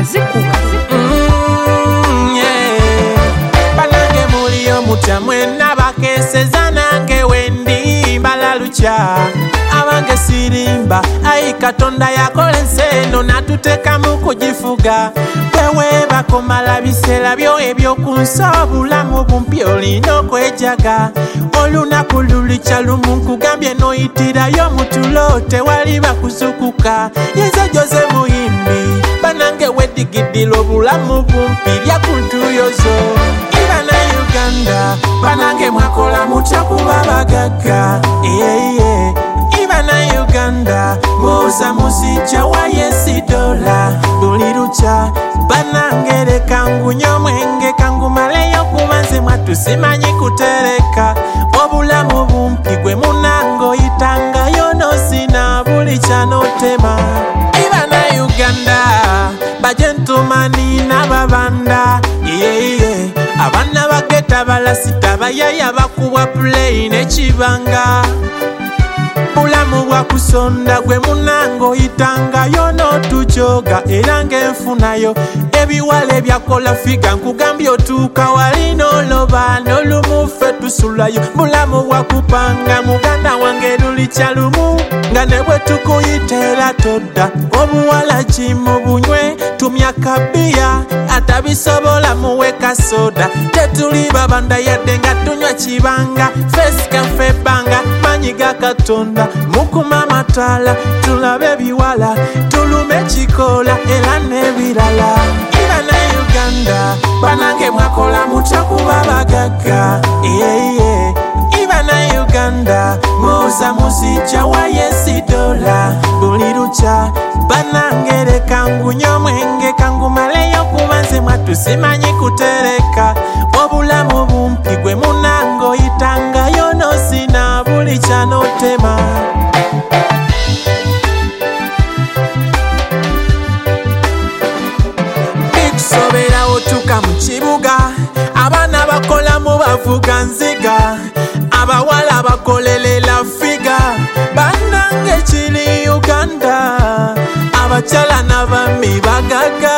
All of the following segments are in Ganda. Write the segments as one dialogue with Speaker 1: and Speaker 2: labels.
Speaker 1: zikuba
Speaker 2: banange muliyo mutya mwenna bakeseza nange wendi mbala lucha abange sirimba ayi Katonda yakola ensi eno natutekamu kugifuga bwewe bakomala biseera byo ebyokunsi obulamu bumpi olina okwejaga olunaku lulikya lumu nkugambye noyitirayo mutulo tewali bakuzukuka yeze Jose Muyimbi banange wedigidira obulamu bumpi lya kuntuyozo ibana Uganda banange mwakola mutya kuba bagagga ibana Uganda muza muzija wa $10 buli lucha banange leka ngunywe omwenge kangumaleyo kuba nze mwatusimanyi kutereka obulamu bumpi gwe munange oyitangayo nosina buli kyanotema ibana Uganda bajentumani n'ababanda abaana bageta balasita bayaya bakubwa play n'ekibanga bulamu bwa kusonda gwe munange oyitangayo n'otujoga era ng'enfunayo ebiwala ebyakola figa nkugambye otuuka wali n'oloba n'olumu ffe tusulayo bulamu bwa kupanga muganda wange lulikya lumu nga ne bwe tukuyiteera todda obuwala kimu bunywe tumya kabiya atabisobola muwe kasoda tetuli babanda yadde nga tunywa kibanga fesika ffe ebbanga manyiga Katonda mukuma amataala tulabe ebiwala tulume ekikoola era n'ebirala ibana Uganda banange mwakola mutya kuba bagagga ibana Uganda muza muzija wa $10 buli lucha banange leka ngunywe omwenge kangumaleyo kuba nze mwatusimanyi kutereka obulamu bumpi gwe munange oyitangayo nosina buli kyanotema bikusoberawo tuka mu kibuga abaana bakolamu bavuga nziga abawala bakolelela figa banange kiri Uganda abakyala n'abami bagaga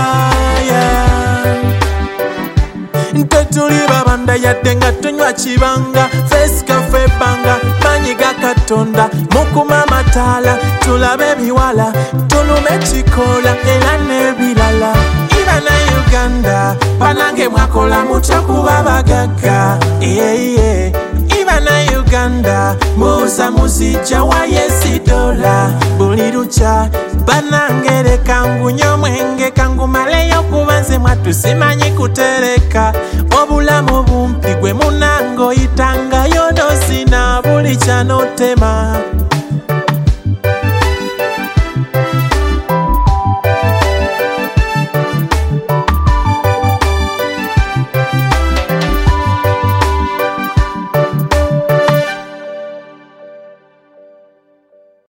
Speaker 2: tetuli babanda yadde nga tunywa kibanga fesika ffe ebbanga manyiga Katonda mukuma amataala tulabe ebiwala tulume ekikoola era n'ebirala ibana Uganda banange mwakola mutya kuba bagagga ibana Uganda muza muzija wa $10 buli lucha banange leka ngunywe omwenge kangumaleyo kuba nze mwatusimanyi kutereka obulamu bumpi gwe munange oyitangayo nosina buli kyanotema